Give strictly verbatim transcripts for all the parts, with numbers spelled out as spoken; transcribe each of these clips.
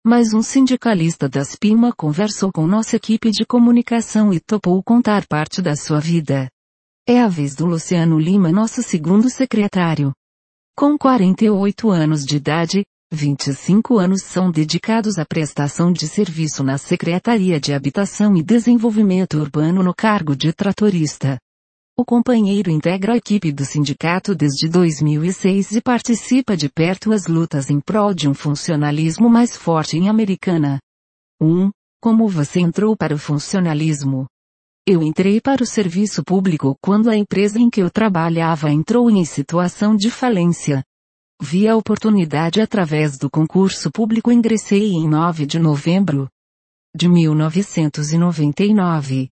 Mas um sindicalista da SPIMA conversou com nossa equipe de comunicação e topou contar parte da sua vida. É a vez do Luciano Lima, nosso segundo secretário. Com quarenta e oito anos de idade, vinte e cinco anos são dedicados à prestação de serviço na Secretaria de Habitação e Desenvolvimento Urbano no cargo de tratorista. O companheiro integra a equipe do sindicato desde dois mil e seis e participa de perto as lutas em prol de um funcionalismo mais forte em Americana. um. Como você entrou para o funcionalismo? Eu entrei para o serviço público quando a empresa em que eu trabalhava entrou em situação de falência. Vi a oportunidade através do concurso público e ingressei em nove de novembro de mil novecentos e noventa e nove.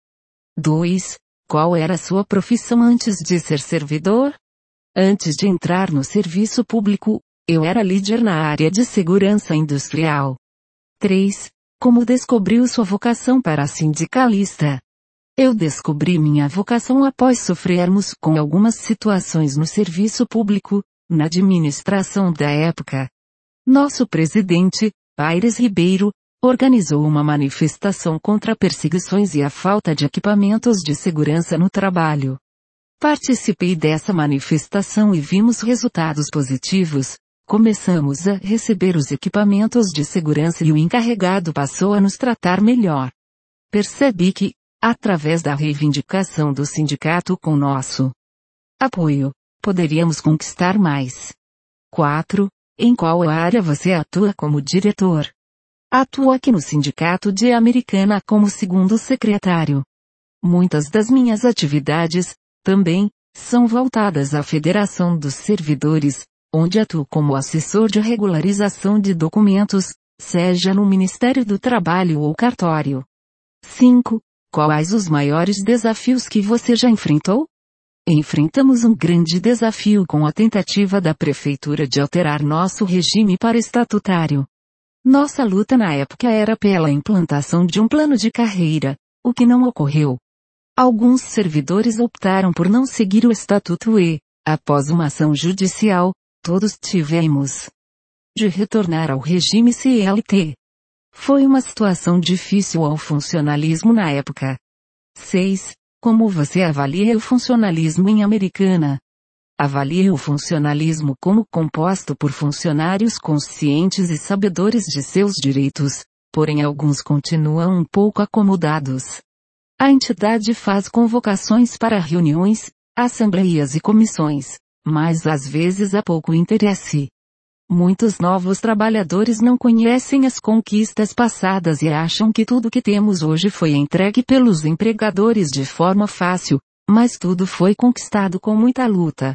dois. Qual era a sua profissão antes de ser servidor? Antes de entrar no serviço público, eu era líder na área de segurança industrial. três. Como descobriu sua vocação para sindicalista? Eu descobri minha vocação após sofrermos com algumas situações no serviço público, na administração da época. Nosso presidente, Aires Ribeiro, organizou uma manifestação contra perseguições e a falta de equipamentos de segurança no trabalho. Participei dessa manifestação e vimos resultados positivos. Começamos a receber os equipamentos de segurança e o encarregado passou a nos tratar melhor. Percebi que, através da reivindicação do sindicato com nosso apoio, poderíamos conquistar mais. quatro. Em qual área você atua como diretor? Atuo aqui no Sindicato de Americana como segundo secretário. Muitas das minhas atividades, também, são voltadas à Federação dos Servidores, onde atuo como assessor de regularização de documentos, seja no Ministério do Trabalho ou cartório. cinco. Quais os maiores desafios que você já enfrentou? Enfrentamos um grande desafio com a tentativa da Prefeitura de alterar nosso regime para estatutário. Nossa luta na época era pela implantação de um plano de carreira, o que não ocorreu. Alguns servidores optaram por não seguir o estatuto e, após uma ação judicial, todos tivemos de retornar ao regime C L T. Foi uma situação difícil ao funcionalismo na época. seis. Como você avalia o funcionalismo em Americana? Avalie o funcionalismo como composto por funcionários conscientes e sabedores de seus direitos, porém alguns continuam um pouco acomodados. A entidade faz convocações para reuniões, assembleias e comissões, mas às vezes há pouco interesse. Muitos novos trabalhadores não conhecem as conquistas passadas e acham que tudo que temos hoje foi entregue pelos empregadores de forma fácil, mas tudo foi conquistado com muita luta.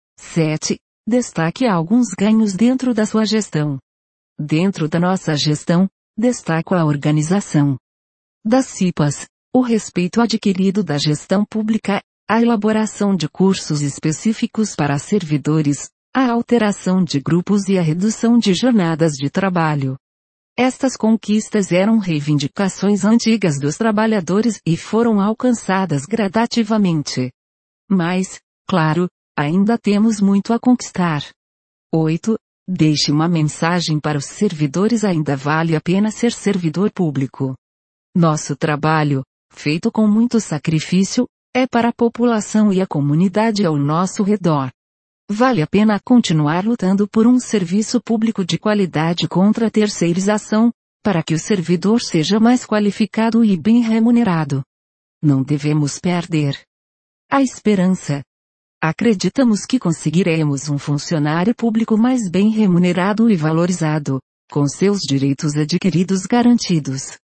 sete. Destaque alguns ganhos dentro da sua gestão. Dentro da nossa gestão, destaco a organização das C I P As, o respeito adquirido da gestão pública, a elaboração de cursos específicos para servidores, a alteração de grupos e a redução de jornadas de trabalho. Estas conquistas eram reivindicações antigas dos trabalhadores e foram alcançadas gradativamente. Mas, claro, ainda temos muito a conquistar. oito. Deixe uma mensagem para os servidores: ainda vale a pena ser servidor público. Nosso trabalho, feito com muito sacrifício, é para a população e a comunidade ao nosso redor. Vale a pena continuar lutando por um serviço público de qualidade contra a terceirização, para que o servidor seja mais qualificado e bem remunerado. Não devemos perder a esperança. Acreditamos que conseguiremos um funcionário público mais bem remunerado e valorizado, com seus direitos adquiridos garantidos.